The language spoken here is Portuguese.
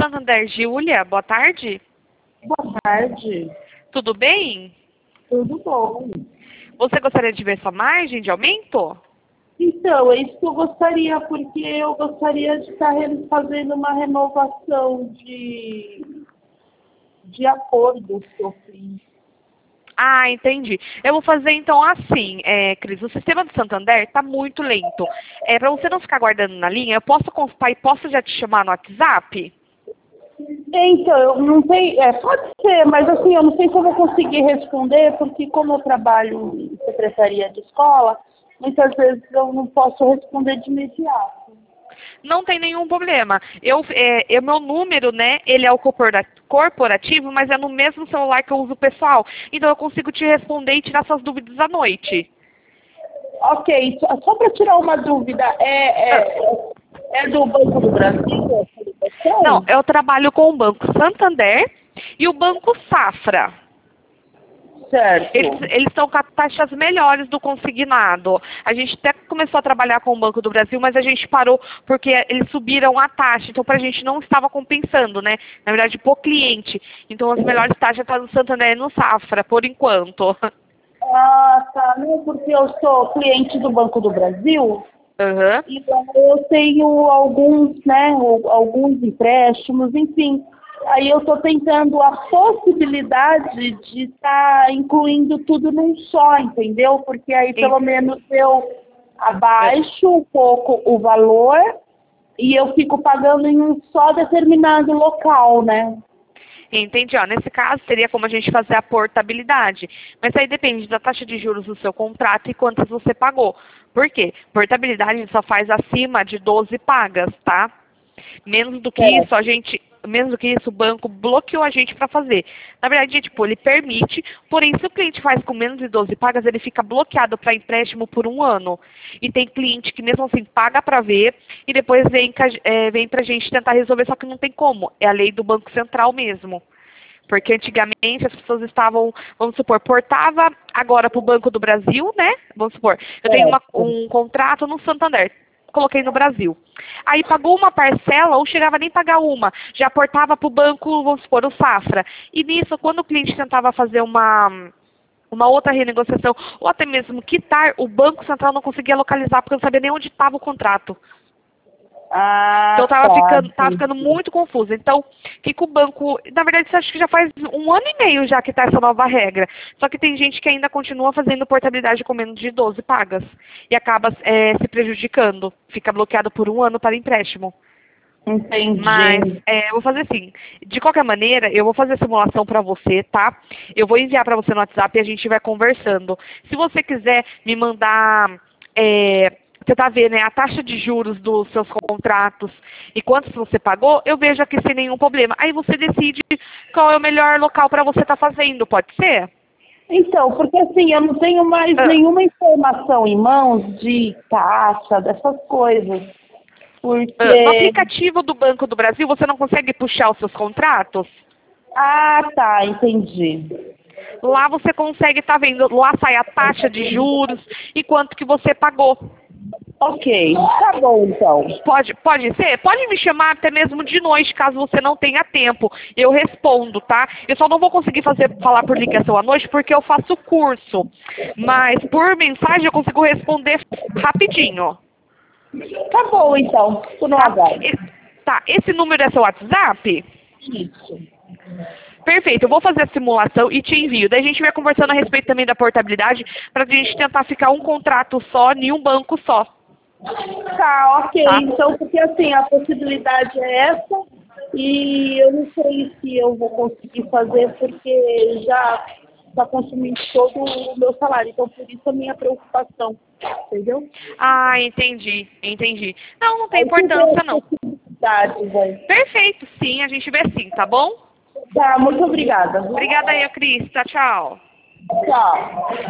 Santander, Júlia, boa tarde. Boa tarde. Tudo bem? Tudo bom? Você gostaria de ver sua margem de aumento? Então, é isso que eu gostaria, porque eu gostaria de estar fazendo uma renovação de acordo que eu fiz. Ah, entendi. Eu vou fazer então assim, Cris, o sistema do Santander está muito lento. Para você não ficar guardando na linha, eu posso consultar e posso já te chamar no WhatsApp? Então, eu não sei, pode ser, mas assim, eu não sei se eu vou conseguir responder, porque como eu trabalho em secretaria de escola, muitas vezes eu não posso responder de imediato. Não tem nenhum problema. Meu número, né, ele é o corporativo, mas é no mesmo celular que eu uso pessoal. Então eu consigo te responder e tirar suas dúvidas à noite. Ok, só para tirar uma dúvida, é do Banco do Brasil essa Não, ligação? eu trabalho com o Banco Santander e o Banco Safra. Certo. Eles estão com as taxas melhores do consignado. A gente até começou a trabalhar com o Banco do Brasil, mas a gente parou porque eles subiram a taxa. Então, para a gente não estava compensando, né? Na verdade, por cliente. Então, as melhores taxas estão no Santander e no Safra, por enquanto. Ah, tá. Não, porque eu sou cliente do Banco do Brasil Aham. e eu tenho alguns, né, alguns empréstimos, enfim. Aí eu estou tentando a possibilidade de estar incluindo tudo num só, entendeu? Porque aí pelo menos eu abaixo um pouco o valor e eu fico pagando em um só determinado local, né? Entendi. Ó, nesse caso, seria como a gente fazer a portabilidade. Mas aí depende da taxa de juros do seu contrato e quantas você pagou. Por quê? Portabilidade a gente só faz acima de 12 pagas, tá? Menos do que isso, o banco bloqueou a gente para fazer. Na verdade, tipo, ele permite, porém, se o cliente faz com menos de 12 pagas, ele fica bloqueado para empréstimo por 1 ano. E tem cliente que mesmo assim paga para ver e depois vem para a gente tentar resolver, só que não tem como. É a lei do Banco Central mesmo. Porque antigamente as pessoas estavam, vamos supor, portava agora para o Banco do Brasil, né? Vamos supor, eu tenho um contrato no Santander, coloquei no Brasil. Aí pagou uma parcela ou chegava nem a pagar uma, já portava para o banco, vamos supor, o Safra. E nisso, quando o cliente tentava fazer uma outra renegociação, ou até mesmo quitar, o Banco Central não conseguia localizar, porque não sabia nem onde estava o contrato. Ah, Então tá. tava ficando muito confuso. Então, o que o banco. Na verdade, isso acho que já faz 1 ano e meio já que está essa nova regra. Só que tem gente que ainda continua fazendo portabilidade com menos de 12 pagas. E acaba se prejudicando. Fica bloqueado por 1 ano para empréstimo. Entendi. Mas eu vou fazer assim. De qualquer maneira, eu vou fazer a simulação para você, tá? Eu vou enviar para você no WhatsApp e a gente vai conversando. Se você quiser me mandar. Você está vendo, né, a taxa de juros dos seus contratos e quantos você pagou, eu vejo aqui sem nenhum problema. Aí você decide qual é o melhor local para você estar fazendo, pode ser? Então, porque assim, eu não tenho mais nenhuma informação em mãos de taxa, dessas coisas. No Porque. aplicativo do Banco do Brasil, você não consegue puxar os seus contratos? Ah, tá, entendi. Lá você consegue estar vendo, lá sai a taxa de juros e quanto que você pagou. Ok, tá bom então. Pode ser? Pode me chamar até mesmo de noite, caso você não tenha tempo. Eu respondo, tá? Eu só não vou conseguir falar por ligação à noite porque eu faço curso. Mas por mensagem eu consigo responder rapidinho. Tá bom então, tô no Tá? aguardo. Tá, esse número é seu WhatsApp? Isso. Perfeito, eu vou fazer a simulação e te envio. Daí a gente vai conversando a respeito também da portabilidade para a gente tentar ficar um contrato só em um banco só. Tá, ok. Tá? Então, porque assim, a possibilidade é essa e eu não sei se eu vou conseguir fazer porque já está consumindo todo o meu salário. Então, por isso a minha preocupação, entendeu? Ah, entendi. Não tem Aí tu vê importância as não. possibilidades aí. Perfeito, sim, a gente vê sim, tá bom? Tá, muito obrigada. Obrigada aí, Cris. Tchau, tchau. Tchau.